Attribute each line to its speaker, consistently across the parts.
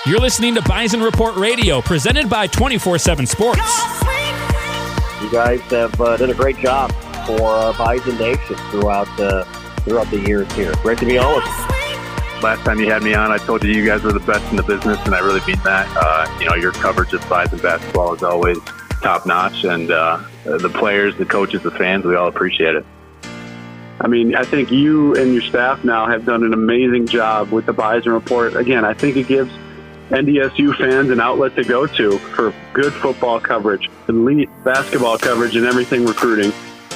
Speaker 1: You're listening to Bison Report Radio, presented by 24/7 Sports.
Speaker 2: You guys have done a great job for Bison Nation throughout the years here. Great to be on with you.
Speaker 3: Last time you had me on, I told you guys were the best in the business, and I really mean that. Your coverage of Bison basketball is always top-notch, and the players, the coaches, the fans, we all appreciate it.
Speaker 4: I think you and your staff now have done an amazing job with the Bison Report. Again, I think it gives NDSU fans an outlet to go to for good football coverage, elite basketball coverage, and everything recruiting.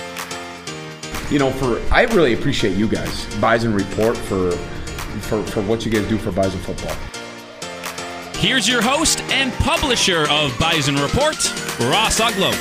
Speaker 5: I really appreciate you guys, Bison Report, for what you guys do for Bison football.
Speaker 1: Here's your host and publisher of Bison Report, Ross Uglow.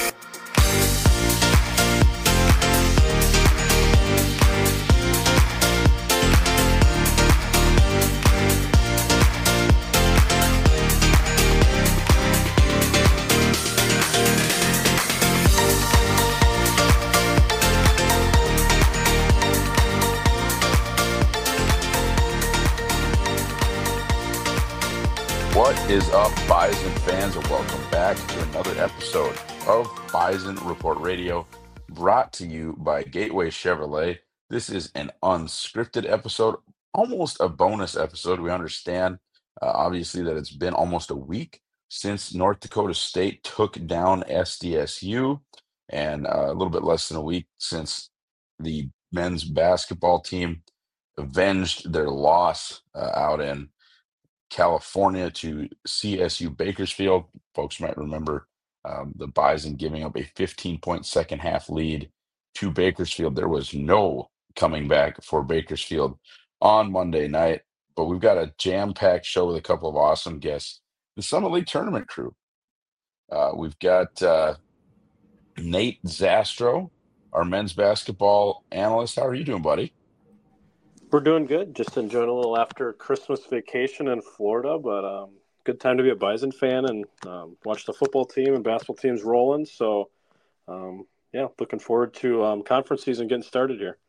Speaker 6: What is up, Bison fans, and welcome back to another episode of Bison Report Radio, brought to you by Gateway Chevrolet. This is an unscripted episode, almost a bonus episode. We understand, obviously, that it's been almost a week since North Dakota State took down SDSU, and a little bit less than a week since the men's basketball team avenged their loss out in California to CSU Bakersfield. Folks might remember the Bison giving up a 15-point second half lead to Bakersfield. There was no coming back for Bakersfield on Monday night, but we've got a jam-packed show with a couple of awesome guests. The Summit League tournament crew. We've got Nate Zastro, our men's basketball analyst. How are you doing, buddy?
Speaker 7: We're doing good. Just enjoying a little after Christmas vacation in Florida, but good time to be a Bison fan and watch the football team and basketball teams rolling. So, looking forward to conference season getting started here.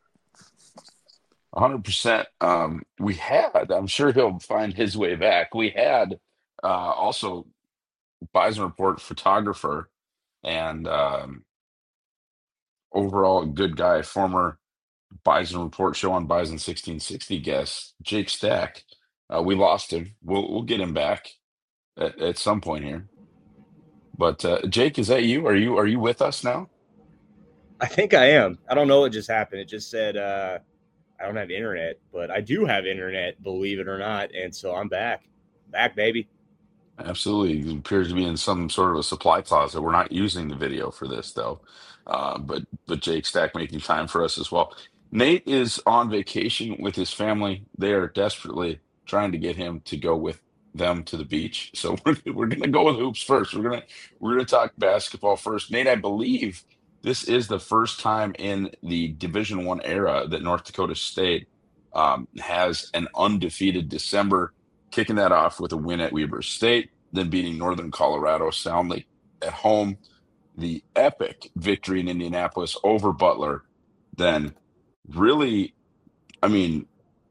Speaker 6: 100%. We had, I'm sure he'll find his way back. We had also Bison Report photographer and overall a good guy, former Bison Report show on Bison 1660 guest Jake Stack. We lost him. We'll get him back at some point here. But Jake, is that you? Are you with us now?
Speaker 8: I think I am. I don't know what just happened. It just said I don't have internet, but I do have internet, believe it or not, and so I'm back. Back, baby.
Speaker 6: Absolutely. He appears to be in some sort of a supply closet. We're not using the video for this though. But Jake Stack making time for us as well. Nate is on vacation with his family. They are desperately trying to get him to go with them to the beach. So we're going to go with hoops first. We're going to talk basketball first. Nate, I believe this is the first time in the Division I era that North Dakota State has an undefeated December, kicking that off with a win at Weber State, then beating Northern Colorado soundly at home, the epic victory in Indianapolis over Butler, then really, 90s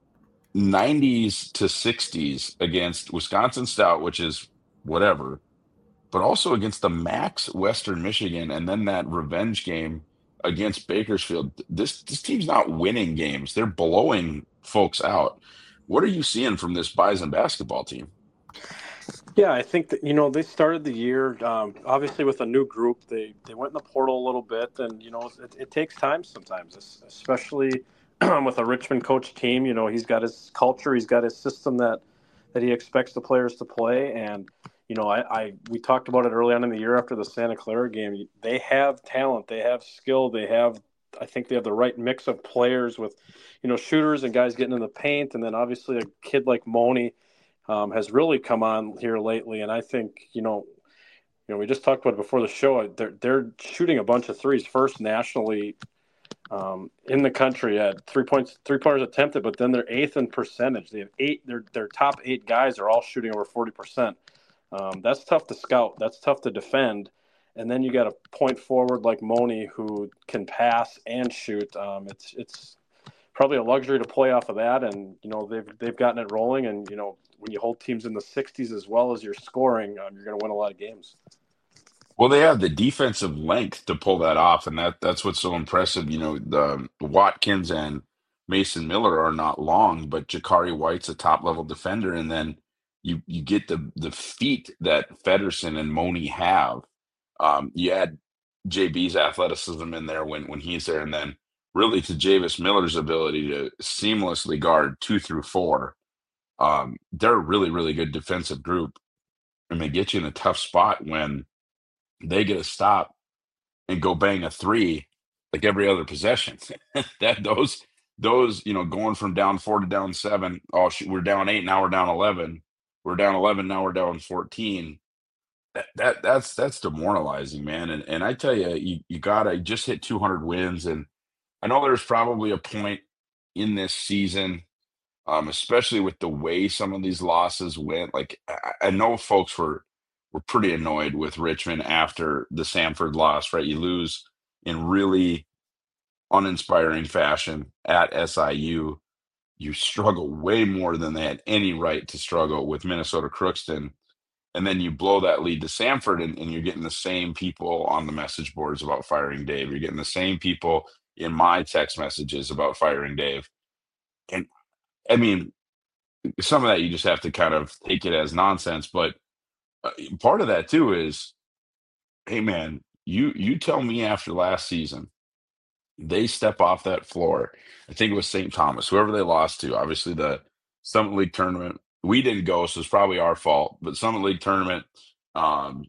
Speaker 6: to 60s against Wisconsin Stout, which is whatever, but also against the Max Western Michigan, and then that revenge game against Bakersfield. This team's not winning games. They're blowing folks out. What are you seeing from this Bison basketball team?
Speaker 7: Yeah, I think that, they started the year, obviously with a new group. They went in the portal a little bit, and, it takes time sometimes, especially with a Richmond coach team. He's got his culture, he's got his system that he expects the players to play. And, we talked about it early on in the year after the Santa Clara game. They have talent, they have skill, I think they have the right mix of players with, shooters and guys getting in the paint. And then obviously a kid like Moni has really come on here lately. And I think, we just talked about it before the show. They're shooting a bunch of threes, first nationally in the country at 3-pointers attempted, but then they're eighth in percentage. They have their top 8 guys are all shooting over 40%. That's tough to scout. That's tough to defend. And then you got a point forward like Moni who can pass and shoot. It's probably a luxury to play off of that. And, they've gotten it rolling. And, when you hold teams in the 60s as well as you're scoring, you're going to win a lot of games.
Speaker 6: Well, they have the defensive length to pull that off, and that's what's so impressive. The Watkins and Mason Miller are not long, but Jakari White's a top level defender, and then you get the feet that Feddersen and Money have. You add JB's athleticism in there when he's there, and then really to Javis Miller's ability to seamlessly guard 2 through 4. They're a really, really good defensive group, and they get you in a tough spot when they get a stop and go bang a 3 like every other possession. that those going from down 4 to down 7. Oh, we're down 8, now we're down 11. We're down 11, now we're down 14. That's demoralizing, man. And I tell you, you gotta just hit 200 wins. And I know there's probably a point in this season, especially with the way some of these losses went. Like I know folks were pretty annoyed with Richmond after the Samford loss, right? You lose in really uninspiring fashion at SIU. You struggle way more than they had any right to struggle with Minnesota Crookston. And then you blow that lead to Samford, and you're getting the same people on the message boards about firing Dave. You're getting the same people in my text messages about firing Dave. And I mean, some of that you just have to kind of take it as nonsense, but part of that too is, hey man, you tell me after last season they step off that floor. I think it was St. Thomas, whoever they lost to. Obviously, the Summit League tournament, we didn't go, so it's probably our fault. But Summit League tournament, one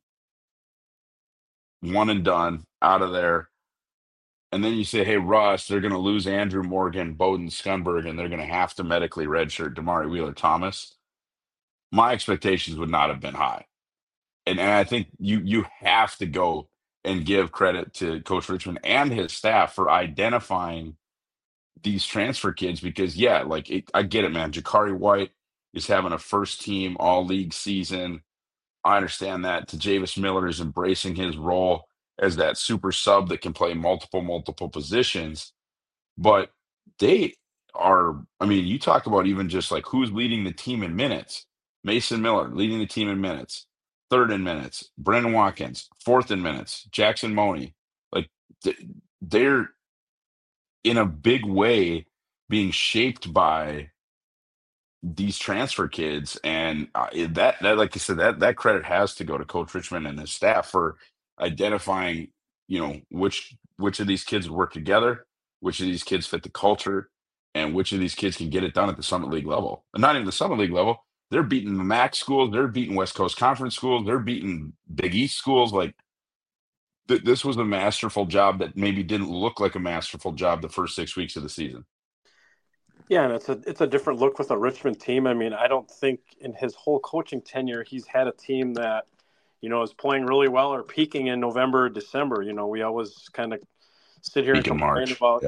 Speaker 6: and done, out of there. And then you say, hey, Russ, they're going to lose Andrew Morgan, Bowden Scunberg, and they're going to have to medically redshirt Damari Wheeler-Thomas. My expectations would not have been high. And I think you have to go and give credit to Coach Richmond and his staff for identifying these transfer kids because, I get it, man. Jakari White is having a first-team all-league season. I understand that. Javis Miller is embracing his role as that super sub that can play multiple positions. But they are, you talk about even just like who's leading the team in minutes. Mason Miller leading the team in minutes. Third in minutes, Brendan Watkins. Fourth in minutes, Jackson Money. Like they're in a big way being shaped by these transfer kids, and that like I said, that credit has to go to Coach Richmond and his staff for identifying, which of these kids work together, which of these kids fit the culture, and which of these kids can get it done at the Summit League level, and not even the Summit League level. They're beating the MAC schools. They're beating West Coast Conference schools. They're beating Big East schools. Like this was a masterful job that maybe didn't look like a masterful job the first 6 weeks of the season.
Speaker 7: Yeah, and it's a different look with a Richmond team. I don't think in his whole coaching tenure he's had a team that, is playing really well or peaking in November or December. We always kind of sit here and complain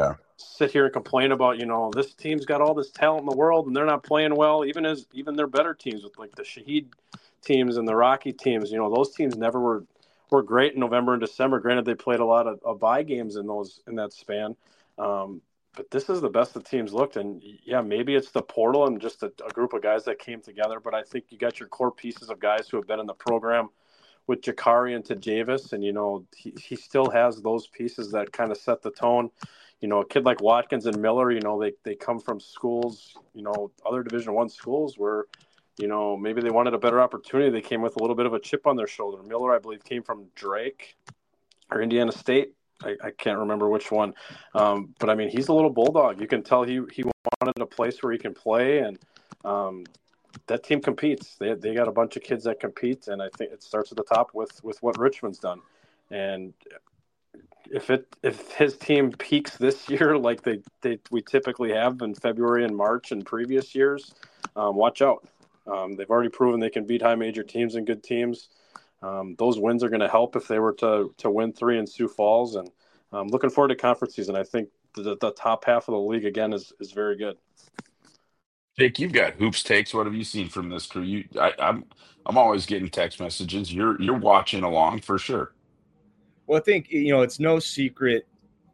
Speaker 7: about, this team's got all this talent in the world and they're not playing well, even their better teams with like the Shahid teams and the Rocky teams. Those teams never were great in November and December. Granted, they played a lot of bye games in that span. But this is the best the team's looked. And yeah, maybe it's the portal and just a group of guys that came together. But I think you got your core pieces of guys who have been in the program with Jakari and Javis. And, he still has those pieces that kind of set the tone. A kid like Watkins and Miller, they come from schools, other Division I schools where, maybe they wanted a better opportunity. They came with a little bit of a chip on their shoulder. Miller, I believe, came from Drake or Indiana State. I can't remember which one. But, he's a little bulldog. You can tell he wanted a place where he can play, and that team competes. They got a bunch of kids that compete, and I think it starts at the top with what Richmond's done. And if his team peaks this year like we typically have in February and March in previous years, watch out. They've already proven they can beat high major teams and good teams. Those wins are going to help if they were to win 3 in Sioux Falls. And I'm looking forward to conference season. I think the top half of the league, again, is very good.
Speaker 6: Jake, you've got hoops takes. What have you seen from this crew? I'm always getting text messages. You're watching along for sure.
Speaker 8: Well, I think, it's no secret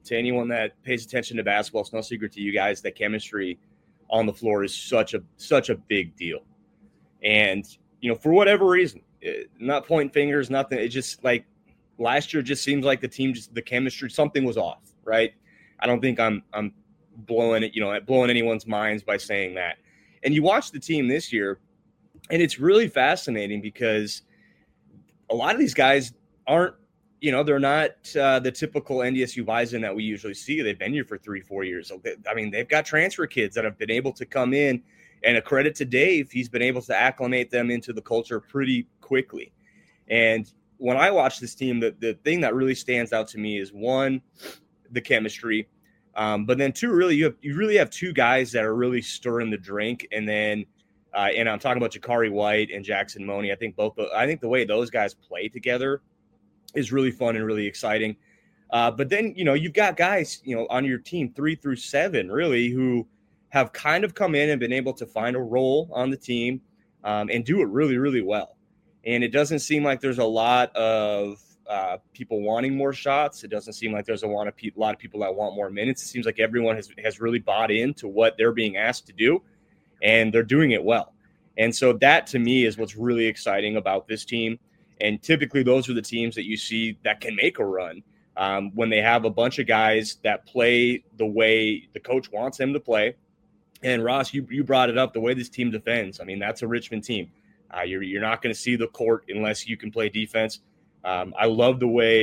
Speaker 8: to anyone that pays attention to basketball, it's no secret to you guys that chemistry on the floor is such a big deal. And, for whatever reason, not pointing fingers, nothing. It just like last year just seems like the chemistry, something was off, right? I don't think I'm blowing anyone's minds by saying that. And you watch the team this year, and it's really fascinating because a lot of these guys aren't, they're not the typical NDSU Bison that we usually see. They've been here for 3-4 years. I mean, they've got transfer kids that have been able to come in, and a credit to Dave, he's been able to acclimate them into the culture pretty quickly. And when I watch this team, the thing that really stands out to me is, one, the chemistry. But then two, really, you really have two guys that are really stirring the drink. And then, and I'm talking about Jakari White and Jackson Money. I think the way those guys play together is really fun and really exciting. But then, you've got guys, on your team 3 through 7, really, who have kind of come in and been able to find a role on the team and do it really, really well. And it doesn't seem like there's a lot of people wanting more shots. It doesn't seem like there's a lot of people that want more minutes. It seems like everyone has really bought into what they're being asked to do, and they're doing it well. And so that, to me, is what's really exciting about this team. And typically those are the teams that you see that can make a run when they have a bunch of guys that play the way the coach wants them to play. And Ross, you brought it up, the way this team defends. I mean, that's a Richmond team. You're not going to see the court unless you can play defense. I love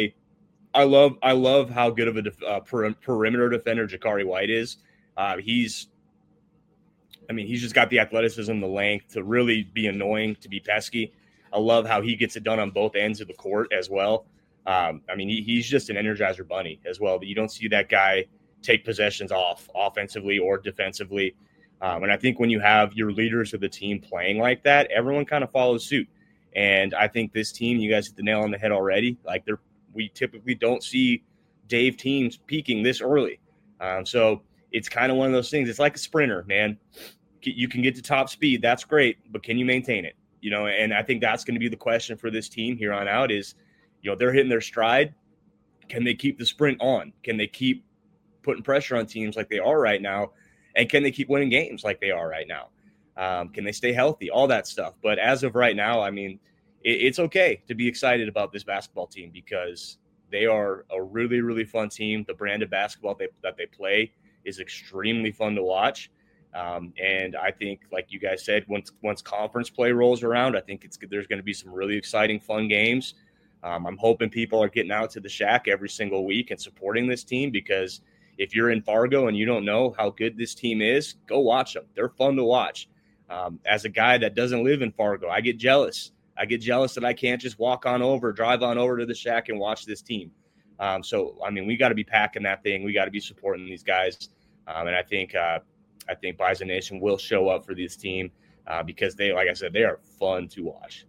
Speaker 8: how good of a perimeter defender Jakari White is. He's just got the athleticism, the length to really be annoying, to be pesky. I love how he gets it done on both ends of the court as well. He's just an Energizer bunny as well. But you don't see that guy take possessions off offensively or defensively. And I think when you have your leaders of the team playing like that, everyone kind of follows suit. And I think this team, you guys hit the nail on the head already. We typically don't see Dave teams peaking this early. So it's kind of one of those things. It's like a sprinter, man. You can get to top speed. That's great. But can you maintain it? And I think that's going to be the question for this team here on out is, they're hitting their stride. Can they keep the sprint on? Can they keep putting pressure on teams like they are right now? And can they keep winning games like they are right now? Can they stay healthy? All that stuff. But as of right now, it's okay to be excited about this basketball team because they are a really, really fun team. The brand of basketball that they play is extremely fun to watch. And I think, like you guys said, once conference play rolls around, I think there's going to be some really exciting, fun games. I'm hoping people are getting out to the Shack every single week and supporting this team because if you're in Fargo and you don't know how good this team is, go watch them. They're fun to watch. As a guy that doesn't live in Fargo, I get jealous. That I can't just drive on over to the Shack and watch this team. We got to be packing that thing. We got to be supporting these guys. And I think Bison Nation will show up for this team because they, like I said, they are fun to watch.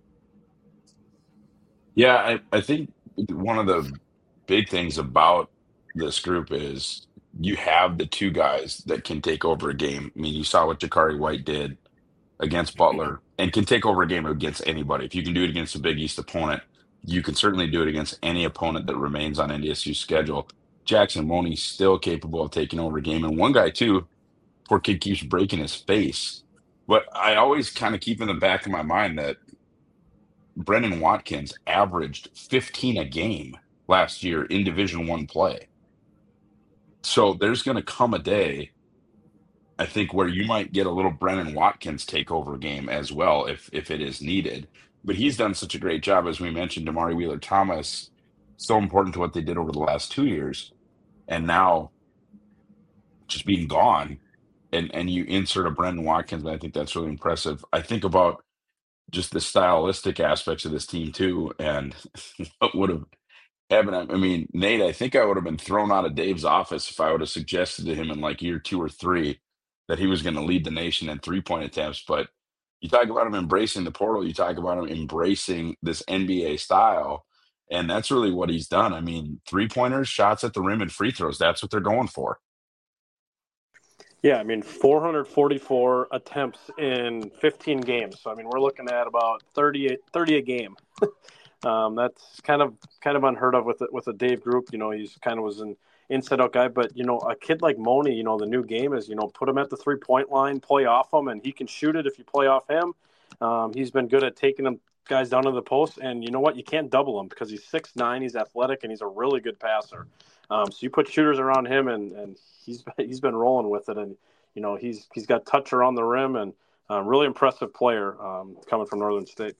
Speaker 6: Yeah, I think one of the big things about this group is you have the two guys that can take over a game. I mean, you saw what Jakari White did against Butler and can take over a game against anybody. If you can do it against a Big East opponent, you can certainly do it against any opponent that remains on NDSU's schedule. Jackson Money's still capable of taking over a game. And one guy, too, poor kid keeps breaking his face. But I always kind of keep in the back of my mind that Brendan Watkins averaged 15 a game last year in Division I play. So there's going to come a day, I think, where you might get a little Brendan Watkins takeover game as well if it is needed. But he's done such a great job, as we mentioned, Damari Wheeler-Thomas, so important to what they did over the last 2 years. And now just being gone, and you insert a Brendan Watkins, and I think that's really impressive. I think about just the stylistic aspects of this team too, and what would have happened. I mean, Nate, I think I would have been thrown out of Dave's office if I would have suggested to him in like year 2 or 3 that he was going to lead the nation in 3-point attempts. But you talk about him embracing the portal, you talk about him embracing this NBA style, and that's really what he's done. I mean, 3-pointers, shots at the rim, and free throws, that's what they're going for.
Speaker 7: Yeah, 444 attempts in 15 games. So, we're looking at about 30 a game. That's kind of unheard of with a Dave group. He's kind of was inside-out guy. But, a kid like Moni, the new game is, put him at the three-point line, play off him, and he can shoot it if you play off him. He's been good at taking them guys down to the post. And you know what? You can't double him because he's 6'9", he's athletic, and he's a really good passer. So you put shooters around him, and he's been rolling with it. And, he's got touch around the rim, and really impressive player coming from Northern State.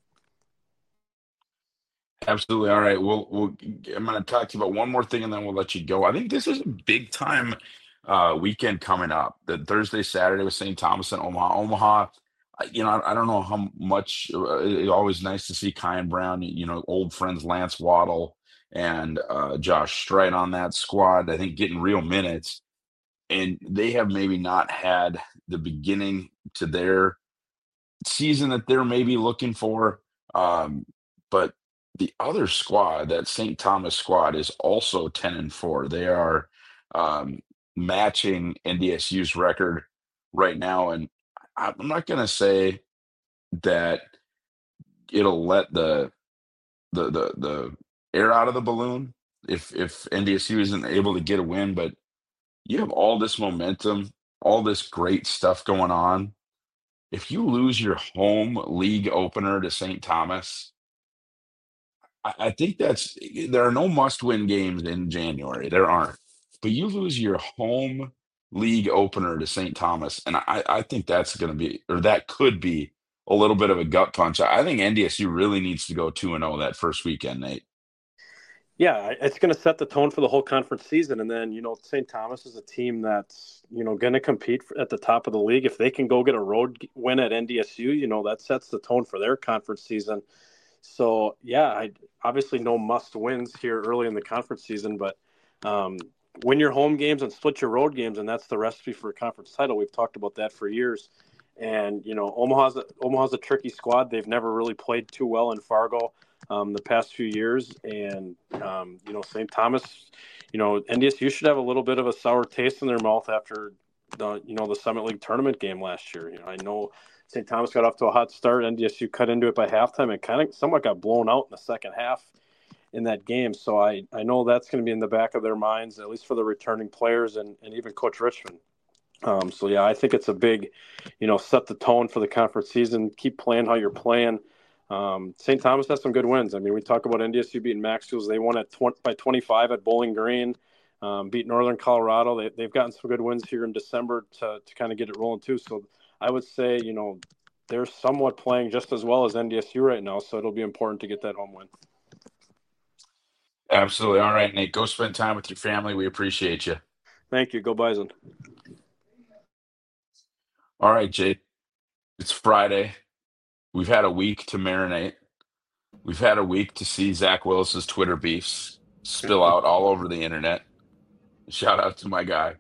Speaker 6: Absolutely. All right. I'm going to talk to you about one more thing, and then we'll let you go. I think this is a big time weekend coming up. The Thursday, Saturday with St. Thomas and Omaha. Omaha, I don't know how much. It's always nice to see Kyan Brown. Old friends Lance Waddle and Josh Strite on that squad. I think getting real minutes, and they have maybe not had the beginning to their season that they're maybe looking for, but the other squad, that St. Thomas squad, is also 10-4. They are matching NDSU's record right now, and I'm not going to say that it'll let the air out of the balloon if NDSU isn't able to get a win, but you have all this momentum, all this great stuff going on. If you lose your home league opener to St. Thomas, I think there are no must-win games in January. There aren't. But you lose your home league opener to St. Thomas, and I think that's going to be, or that could be, a little bit of a gut punch. I think NDSU really needs to go 2-0 that first weekend, Nate.
Speaker 7: Yeah, it's going to set the tone for the whole conference season. And then, St. Thomas is a team that's, going to compete at the top of the league. If they can go get a road win at NDSU, that sets the tone for their conference season. So, yeah, obviously no must-wins here early in the conference season, but win your home games and split your road games, and that's the recipe for a conference title. We've talked about that for years. And, Omaha's a tricky squad. They've never really played too well in Fargo the past few years. And, St. Thomas, NDSU should have a little bit of a sour taste in their mouth after the Summit League tournament game last year. I know St. Thomas got off to a hot start. NDSU cut into it by halftime and kind of somewhat got blown out in the second half in that game. So I know that's going to be in the back of their minds, at least for the returning players and even Coach Richmond. So, yeah, I think it's a big, set the tone for the conference season. Keep playing how you're playing. St. Thomas has some good wins. I mean, we talk about NDSU beating Maxfields. They won by 25 at Bowling Green, beat Northern Colorado. They've gotten some good wins here in December to kind of get it rolling too. So I would say, they're somewhat playing just as well as NDSU right now. So it'll be important to get that home win.
Speaker 6: Absolutely. All right, Nate, go spend time with your family. We appreciate you.
Speaker 7: Thank you. Go Bison.
Speaker 6: All right, Jake. It's Friday. We've had a week to marinate. We've had a week to see Zach Willis's Twitter beefs spill out all over the internet. Shout out to my guy.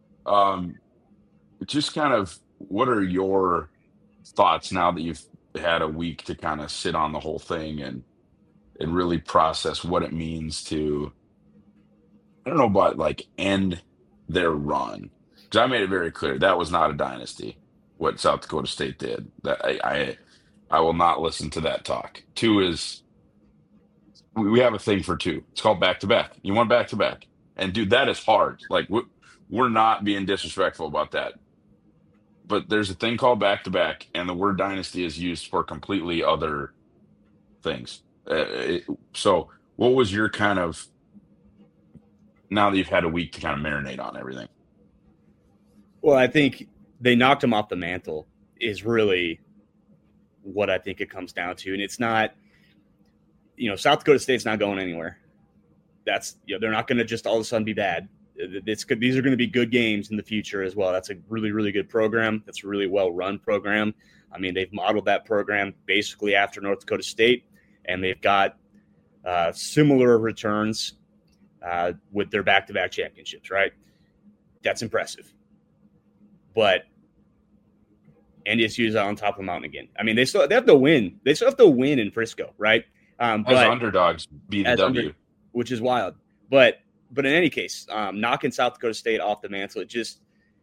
Speaker 6: Just kind of, what are your thoughts now that you've had a week to kind of sit on the whole thing and really process what it means to, I don't know about like end their run? Because I made it very clear that was not a dynasty, what South Dakota State did. That I will not listen to that talk. Two is, we have a thing for two. It's called back-to-back. You want back-to-back. And, dude, that is hard. Like, we're not being disrespectful about that. But there's a thing called back-to-back, and the word dynasty is used for completely other things. So what was your kind of, now that you've had a week to kind of marinate on everything?
Speaker 8: Well, I think they knocked him off the mantle is really what I think it comes down to. And it's not, South Dakota State's not going anywhere. That's, they're not going to just all of a sudden be bad. These are going to be good games in the future as well. That's a really, really good program. That's a really well-run program. I mean, they've modeled that program basically after North Dakota State, and they've got similar returns with their back-to-back championships, right? That's impressive. But NDSU is on top of the mountain again. I mean, they have to win. They still have to win in Frisco, right?
Speaker 6: As underdogs, BW,
Speaker 8: which is wild. But in any case, knocking South Dakota State off the mantle, it just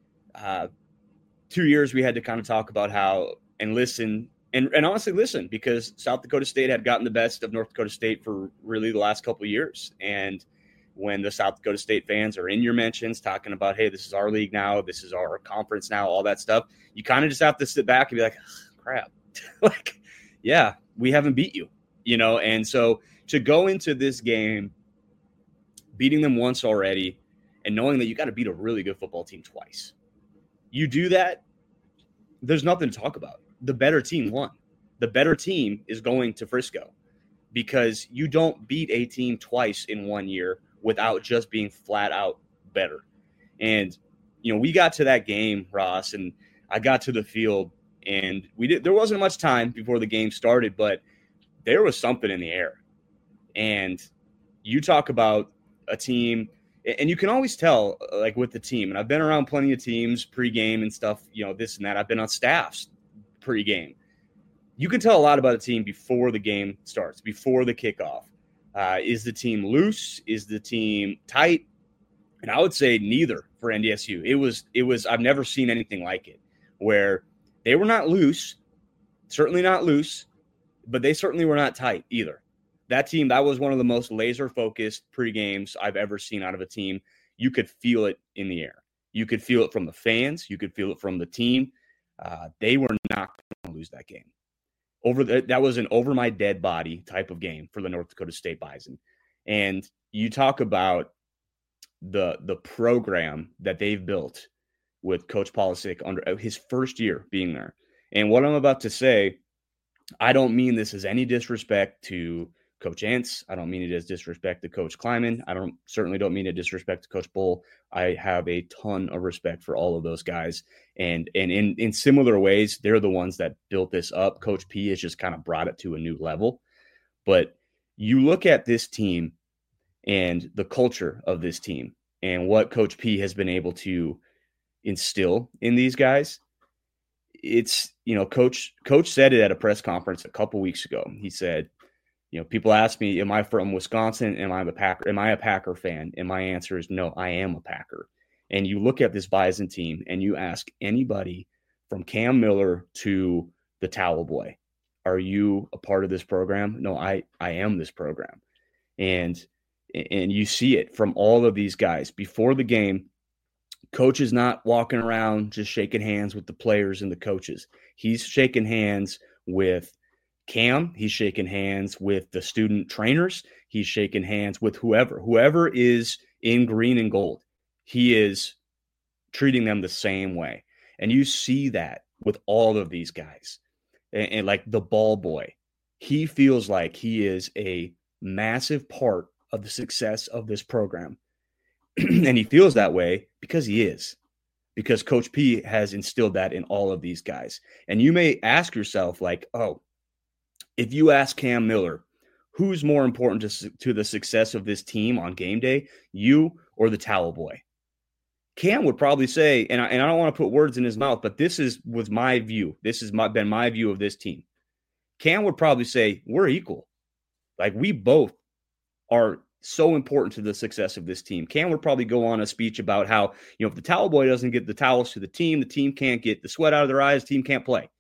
Speaker 8: 2 years we had to kind of talk about how and listen and honestly listen, because South Dakota State had gotten the best of North Dakota State for really the last couple of years, and when the South Dakota State fans are in your mentions talking about, hey, this is our league now, this is our conference now, all that stuff, you kind of just have to sit back and be like, crap, like, yeah, we haven't beat you, And so to go into this game, beating them once already and knowing that you got to beat a really good football team twice, you do that, there's nothing to talk about. The better team won. The better team is going to Frisco because you don't beat a team twice in 1 year without just being flat out better. And, we got to that game, Ross, and I got to the field, and there wasn't much time before the game started, but there was something in the air. And you talk about a team, and you can always tell, like with the team, and I've been around plenty of teams pregame and stuff, this and that. I've been on staffs pregame. You can tell a lot about a team before the game starts, before the kickoff. Is the team loose? Is the team tight? And I would say neither for NDSU. It was. I've never seen anything like it, where they were not loose, certainly not loose, but they certainly were not tight either. That team, that was one of the most laser-focused pre-games I've ever seen out of a team. You could feel it in the air. You could feel it from the fans. You could feel it from the team. They were not going to lose that game. That was an over my dead body type of game for the North Dakota State Bison. And you talk about the program that they've built with Coach Polisic under his first year being there. And what I'm about to say, I don't mean this as any disrespect to Coach Entz. I don't mean it as disrespect to Coach Kleiman. Certainly don't mean it disrespect to Coach Bull. I have a ton of respect for all of those guys. And in similar ways, they're the ones that built this up. Coach P has just kind of brought it to a new level. But you look at this team and the culture of this team and what Coach P has been able to instill in these guys. It's, Coach said it at a press conference a couple weeks ago. He said, people ask me, am I from Wisconsin? Am I a Packer fan? And my answer is no, I am a Packer. And you look at this Bison team and you ask anybody from Cam Miller to the Towel Boy, are you a part of this program? No, I am this program. And you see it from all of these guys before the game. Coach is not walking around just shaking hands with the players and the coaches. He's shaking hands with Cam. He's shaking hands with the student trainers. He's shaking hands with whoever is in green and gold. He is treating them the same way. And you see that with all of these guys. And like the ball boy, he feels like he is a massive part of the success of this program. And he feels that way because he is. Because Coach P has instilled that in all of these guys. And you may ask yourself, like, oh, if you ask Cam Miller, who's more important to the success of this team on game day, you or the Towel Boy? Cam would probably say, and I don't want to put words in his mouth, but this was my view. This has been my view of this team. Cam would probably say, we're equal. Like, we both are so important to the success of this team. Cam would probably go on a speech about how, if the Towel Boy doesn't get the towels to the team can't get the sweat out of their eyes, the team can't play.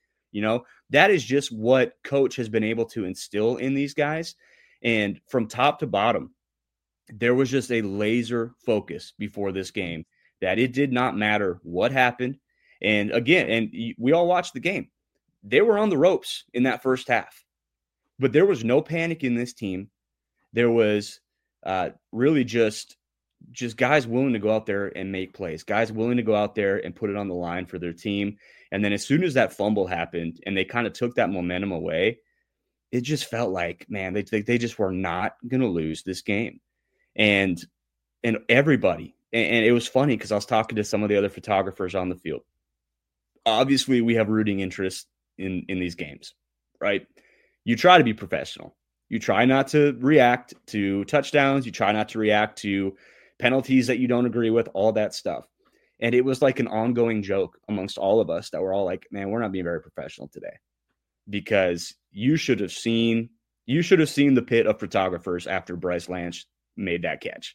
Speaker 8: That is just what Coach has been able to instill in these guys. And from top to bottom, there was just a laser focus before this game that it did not matter what happened. And again, we all watched the game. They were on the ropes in that first half, but there was no panic in this team. There was really just guys willing to go out there and make plays, guys willing to go out there and put it on the line for their team. And then as soon as that fumble happened and they kind of took that momentum away, it just felt like, man, they just were not going to lose this game. And everybody, and it was funny because I was talking to some of the other photographers on the field. Obviously, we have rooting interest in these games, right? You try to be professional. You try not to react to touchdowns. You try not to react to penalties that you don't agree with, all that stuff. And it was like an ongoing joke amongst all of us that we're all like, man, we're not being very professional today. Because you should have seen the pit of photographers after Bryce Lance made that catch.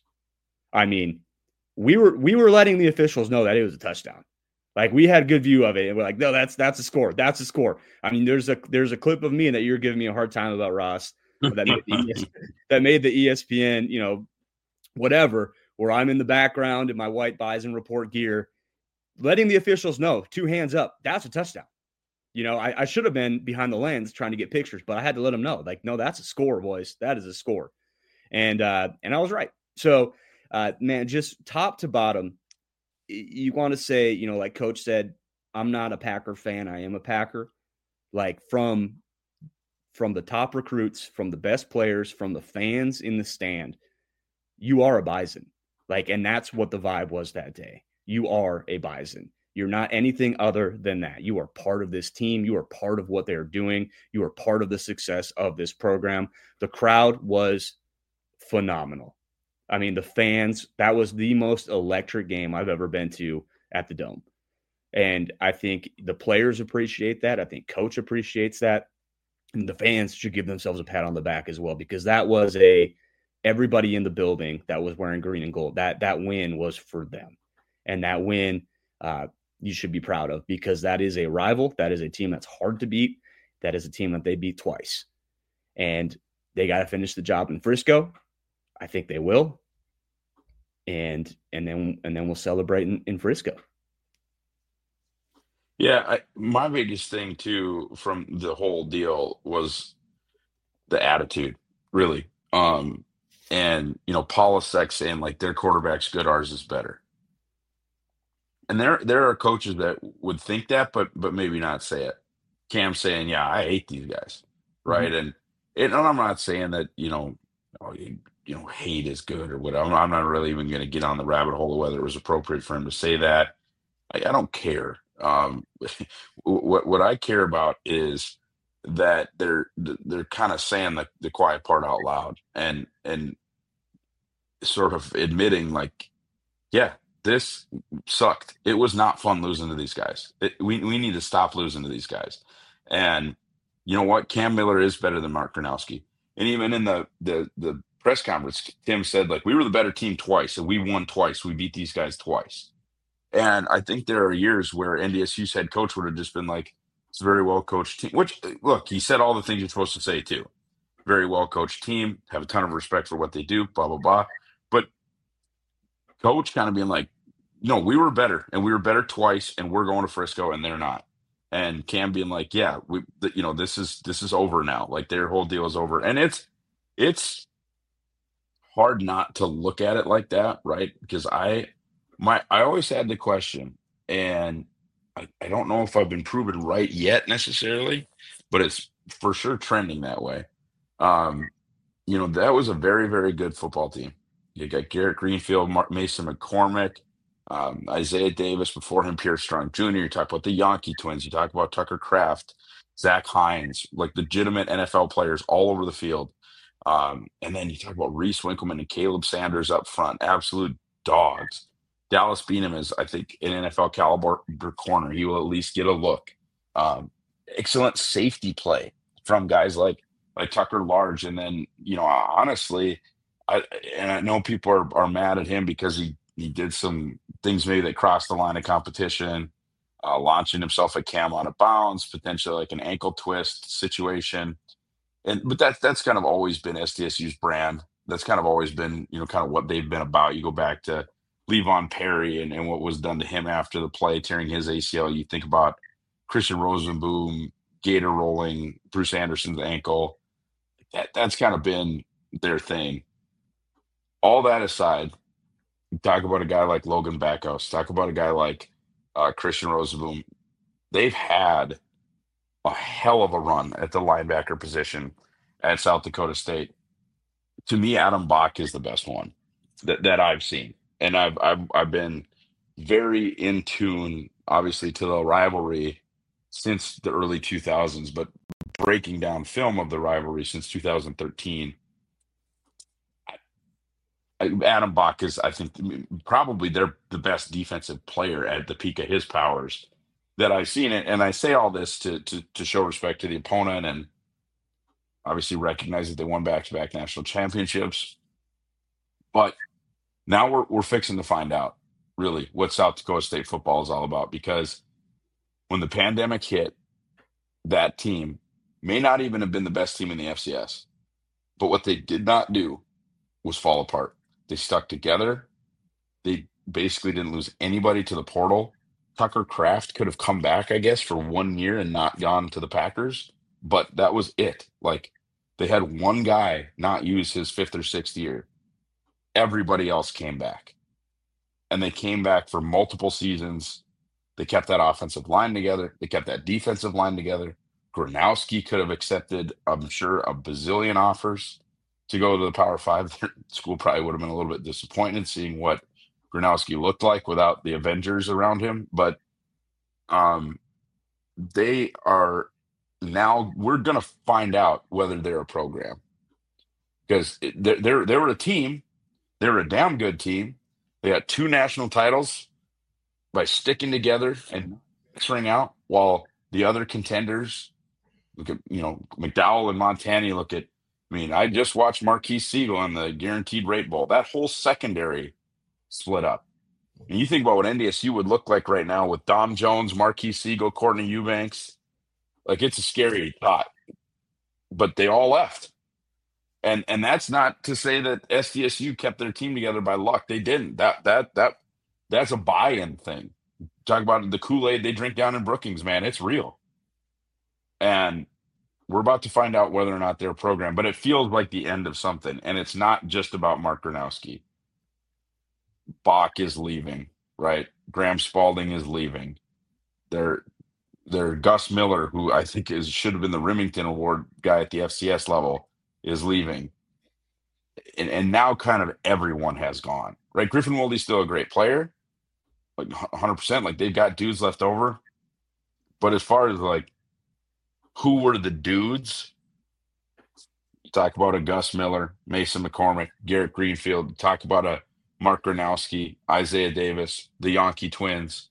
Speaker 8: I mean, we were letting the officials know that it was a touchdown. Like, we had good view of it, and we're like, no, that's a score. That's a score. I mean, there's a clip of me that you're giving me a hard time about, Ross, that made the ESPN, whatever, where I'm in the background in my white Bison Report gear, letting the officials know, 2 hands up, that's a touchdown. I should have been behind the lens trying to get pictures, but I had to let them know, like, no, that's a score, boys. That is a score. And I was right. So, man, just top to bottom, you want to say, like Coach said, I'm not a Packer fan. I am a Packer. Like from the top recruits, from the best players, from the fans in the stand, you are a Bison. Like, and that's what the vibe was that day. You are a Bison. You're not anything other than that. You are part of this team. You are part of what they're doing. You are part of the success of this program. The crowd was phenomenal. I mean, the fans, that was the most electric game I've ever been to at the Dome. And I think the players appreciate that. I think Coach appreciates that. And the fans should give themselves a pat on the back as well, because that was everybody in the building that was wearing green and gold. That win was for them. And that win, you should be proud of, because that is a rival. That is a team that's hard to beat. That is a team that they beat twice. And they got to finish the job in Frisco. I think they will. And then we'll celebrate in Frisco.
Speaker 6: Yeah, my biggest thing too from the whole deal was the attitude, really. And Polasek saying like their quarterback's good, ours is better. And there are coaches that would think that, but maybe not say it. Cam saying, "Yeah, I hate these guys," right? And I'm not saying that hate is good or whatever. I'm not really even going to get on the rabbit hole of whether it was appropriate for him to say that. I don't care. What I care about is that they're kind of saying the quiet part out loud and sort of admitting like, yeah, this sucked. It was not fun losing to these guys. We need to stop losing to these guys. And you know what? Cam Miller is better than Mark Gronowski. And even in the press conference, Tim said like we were the better team twice, and we won twice. We beat these guys twice. And I think there are years where NDSU's head coach would have just been like, it's a very well coached team. Which, look, he said all the things you're supposed to say too. Very well coached team, have a ton of respect for what they do, blah, blah, blah. But coach kind of being like, no, we were better, and we were better twice, and we're going to Frisco, and they're not. And Cam being like, yeah, this is over now. Like their whole deal is over. And it's hard not to look at it like that, right? Because I always had the question, and I don't know if I've been proven right yet necessarily, but it's for sure trending that way. That was a very, very good football team. You got Garrett Greenfield, Mason McCormick, Isaiah Davis, before him, Pierre Strong Jr. You talk about the Yankee twins. You talk about Tucker Kraft, Zach Hines, like legitimate NFL players all over the field. And then you talk about Reese Winkleman and Caleb Sanders up front, absolute dogs. Dallas Beanham is, I think, an NFL caliber corner. He will at least get a look. Excellent safety play from guys like Tucker Large. And then, honestly, I know people are mad at him because he did some things maybe that crossed the line of competition, launching himself at Cam out of bounds, potentially like an ankle twist situation. But that's kind of always been SDSU's brand. That's kind of always been, kind of what they've been about. You go back to Levon Perry and what was done to him after the play, tearing his ACL. You think about Christian Rosenboom, Gator rolling, Bruce Anderson's ankle. That's kind of been their thing. All that aside, talk about a guy like Logan Backhouse, talk about a guy like Christian Rosenboom. They've had a hell of a run at the linebacker position at South Dakota State. To me, Adam Bach is the best one that I've seen. And I've been very in tune, obviously, to the rivalry since the early 2000s, but breaking down film of the rivalry since 2013. Adam Bach is, I think, probably the best defensive player at the peak of his powers that I've seen it. And I say all this to show respect to the opponent and obviously recognize that they won back-to-back national championships. But now we're fixing to find out really what South Dakota State football is all about, because when the pandemic hit, that team may not even have been the best team in the FCS, but what they did not do was fall apart. They stuck together. They basically didn't lose anybody to the portal. Tucker Kraft could have come back, I guess, for 1 year and not gone to the Packers, but that was it. Like, they had one guy not use his fifth or sixth year. Everybody else came back, and they came back for multiple seasons. They kept that offensive line together. They kept that defensive line together. Gronowski could have accepted, I'm sure, a bazillion offers to go to the Power Five. Their school probably would have been a little bit disappointed seeing what Gronowski looked like without the Avengers around him. But they are now. We're going to find out whether they're a program, because they were a team. They were a damn good team. They got 2 national titles by sticking together and figuring out, while the other contenders, look at, McDowell and Montana. You look at, I just watched Marquise Siegel on the Guaranteed Rate Bowl. That whole secondary split up. And you think about what NDSU would look like right now with Dom Jones, Marquise Siegel, Courtney Eubanks. Like, it's a scary thought. But they all left. And that's not to say that SDSU kept their team together by luck. They didn't. That's a buy-in thing. Talk about the Kool-Aid they drink down in Brookings, man. It's real. And we're about to find out whether or not they're a program, but it feels like the end of something. And it's not just about Mark Gronowski. Bach is leaving, right? Graham Spalding is leaving. They're Gus Miller, who I think should have been the Remington Award guy at the FCS level, is leaving. And now kind of everyone has gone, right? Griffin Wolde's still a great player, like 100%. Like, they've got dudes left over. But as far as like who were the dudes, talk about a Gus Miller, Mason McCormick, Garrett Greenfield, talk about a Mark Gronowski, Isaiah Davis, the Yankee twins.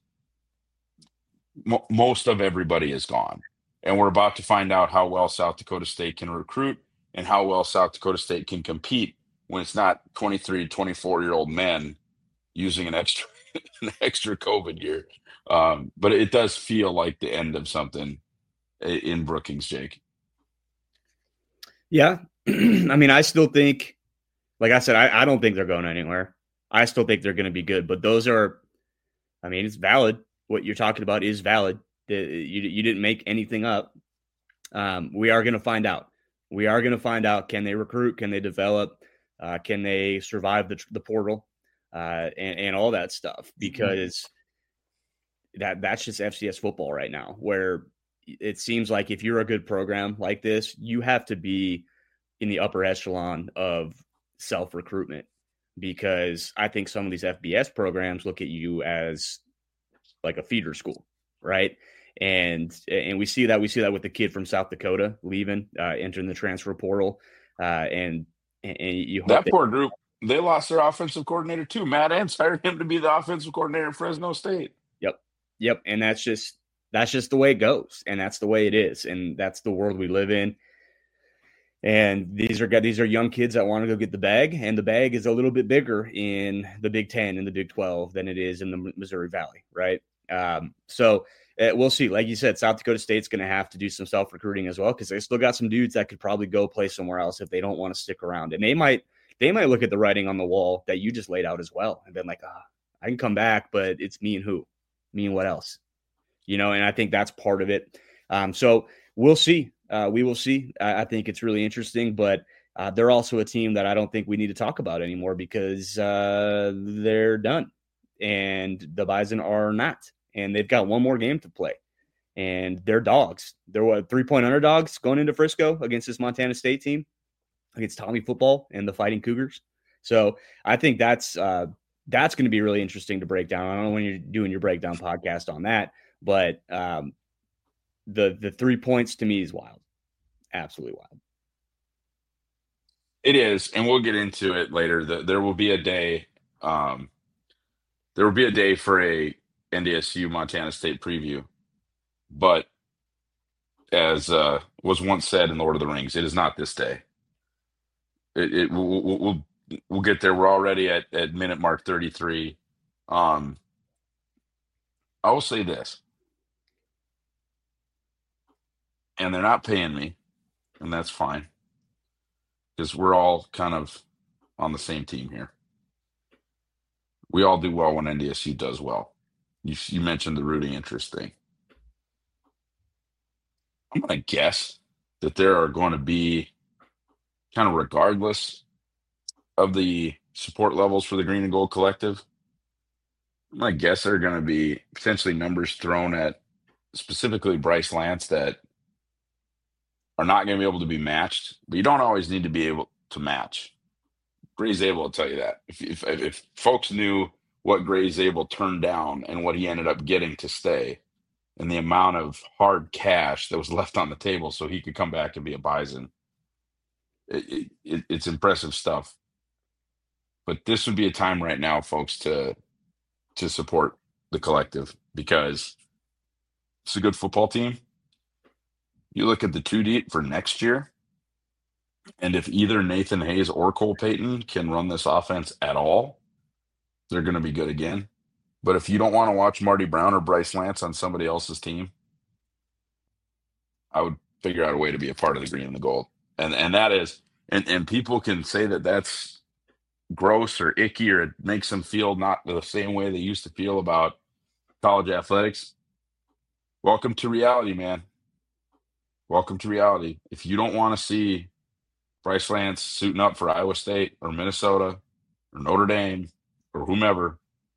Speaker 6: Most of everybody is gone. And we're about to find out how well South Dakota State can recruit and how well South Dakota State can compete when it's not 23, 24-year-old men using an extra COVID year. But it does feel like the end of something in Brookings, Jake.
Speaker 8: Yeah. I still think, like I said, I don't think they're going anywhere. I still think they're going to be good, but those are, it's valid. What you're talking about is valid. You didn't make anything up. We are going to find out. We are going to find out, can they recruit? Can they develop? Can they survive the portal? And all that stuff, because that's just FCS football right now, where it seems like if you're a good program like this, you have to be in the upper echelon of self-recruitment, because I think some of these FBS programs look at you as like a feeder school, right? And we see that with the kid from South Dakota leaving, entering the transfer portal, and you hope
Speaker 6: that poor group. They lost their offensive coordinator too. Matt Entz hired him to be the offensive coordinator at Fresno State.
Speaker 8: Yep. And that's just the way it goes, and that's the way it is, and that's the world we live in. And these are young kids that want to go get the bag, and the bag is a little bit bigger in the Big Ten and the Big 12 than it is in the Missouri Valley, right? So we'll see. Like you said, South Dakota State's going to have to do some self-recruiting as well, because they still got some dudes that could probably go play somewhere else if they don't want to stick around. And they might look at the writing on the wall that you just laid out as well, and been like, I can come back, but it's me and who? Me and what else? And I think that's part of it. So we'll see. We will see. I think it's really interesting, but they're also a team that I don't think we need to talk about anymore, because they're done, and the Bison are not, and they've got one more game to play, and they're dogs. They're 3-point underdogs going into Frisco against this Montana State team, against Tommy football and the Fighting Cougars. So I think that's going to be really interesting to break down. I don't know when you're doing your breakdown podcast on that, but the 3 points to me is wild. Absolutely wild.
Speaker 6: It is, and we'll get into it later. There will be a day. There will be a day for a NDSU Montana State preview, but as was once said in Lord of the Rings, it is not this day. We'll get there. We're already at minute mark 33. I will say this, and they're not paying me, and that's fine, because we're all kind of on the same team here. we all do well when NDSU does well. You mentioned the rooting interest thing. I'm going to guess that there are going to be, kind of regardless of the support levels for the Green and Gold Collective, I'm going to guess there are going to be potentially numbers thrown at specifically Bryce Lance that are not going to be able to be matched, but you don't always need to be able to match. Gray Zabel will tell you that. If folks knew what Gray Zabel turned down and what he ended up getting to stay, and the amount of hard cash that was left on the table so he could come back and be a Bison, it's impressive stuff. But this would be a time right now, folks, to support the collective, because it's a good football team. You look at the 2 deep for next year, and if either Nathan Hayes or Cole Payton can run this offense at all, they're going to be good again. But if you don't want to watch Marty Brown or Bryce Lance on somebody else's team, I would figure out a way to be a part of the Green and the Gold. And that is, and people can say that that's gross or icky, or it makes them feel not the same way they used to feel about college athletics. Welcome to reality, man. Welcome to reality. If you don't want to see Bryce Lance suiting up for Iowa State or Minnesota or Notre Dame or whomever,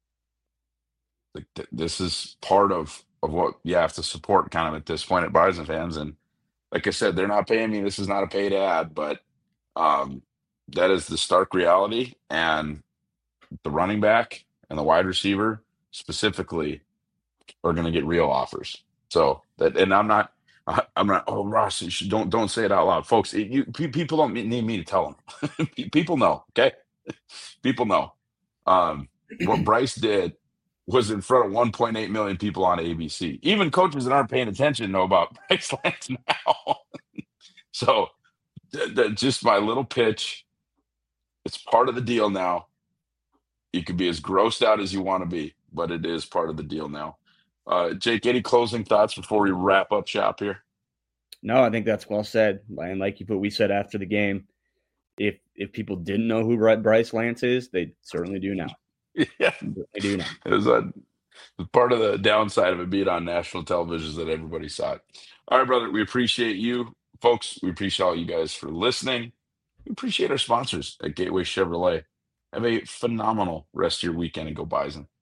Speaker 6: this is part of what you have to support kind of at this point at Bison fans. And like I said, they're not paying me. This is not a paid ad, but that is the stark reality. And the running back and the wide receiver specifically are going to get real offers. So that, and I'm not, oh, Ross, you should, don't say it out loud, folks. People don't need me to tell them. People know. Okay. People know. What Bryce did was in front of 1.8 million people on ABC. Even coaches that aren't paying attention know about Bryce Lance now. So just my little pitch. It's part of the deal now. You can be as grossed out as you want to be, but it is part of the deal now. Jake, any closing thoughts before we wrap up shop here?
Speaker 8: No, I think that's well said. And like we said after the game, if people didn't know who Bryce Lance is, they certainly do now.
Speaker 6: Yeah,
Speaker 8: they do now.
Speaker 6: It was part of the downside of it being on national television is that everybody saw it. All right, brother, we appreciate you, folks. We appreciate all you guys for listening. We appreciate our sponsors at Gateway Chevrolet. Have a phenomenal rest of your weekend and go Bison.